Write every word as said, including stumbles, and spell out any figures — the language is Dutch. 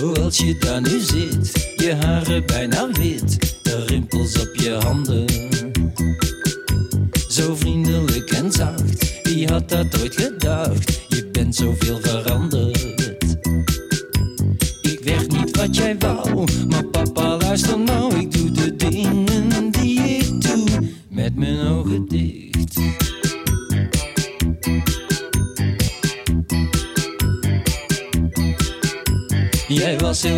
Zoals je daar nu zit, je haren bijna wit, de rimpels op je handen. Zo vriendelijk en zacht, wie had dat ooit gedacht? Je bent zoveel veranderd. Ik werd niet wat jij wou, maar papa luister nou. Ik doe de dingen die ik doe, met mijn ogen dicht. Jij was heel